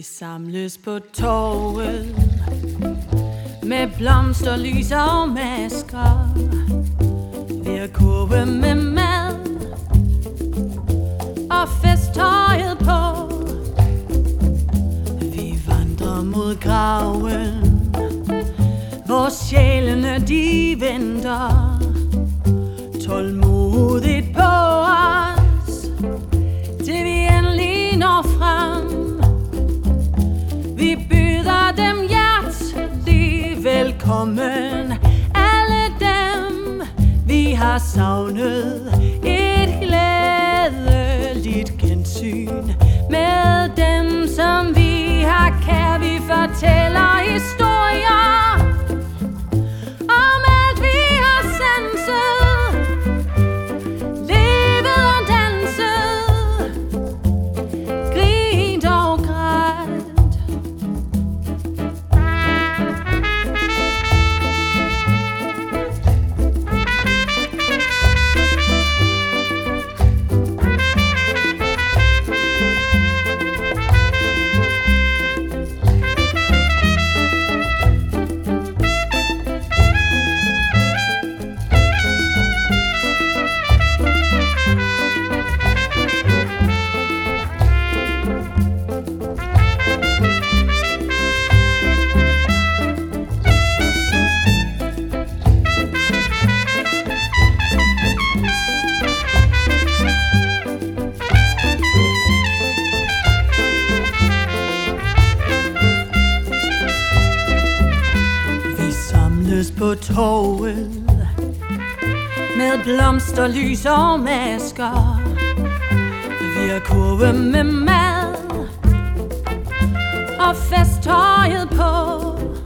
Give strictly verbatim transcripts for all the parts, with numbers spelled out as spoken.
Samles på torvet med blomster, lys og masker. Vi er kurve med mad og festtøjet på. Vi vandrer mod graven, hvor sjælene de venter tålmodigt på os, til vi endelig når frem. Vi byder dem hjertelig velkommen, alle dem vi har savnet. Et glædeligt gensyn med dem, som vi har kær. Vi fortæller historier om alt vi har sanset, levet og danset, grint og grædt. På torvet med blomster, lys og masker. Vi er kurve med mad og festtøjet på.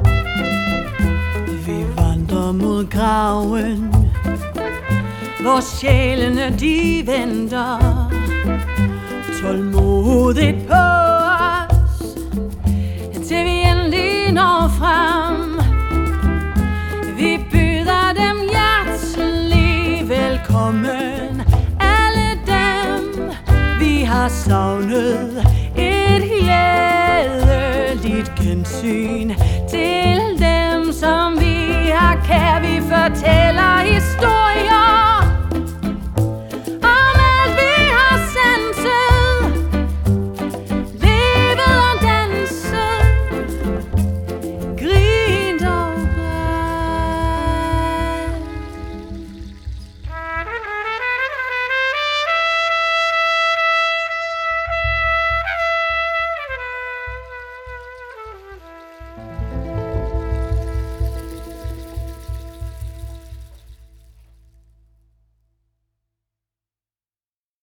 Vi vandrer mod graven, hvor sjælene de venter tålmodigt på.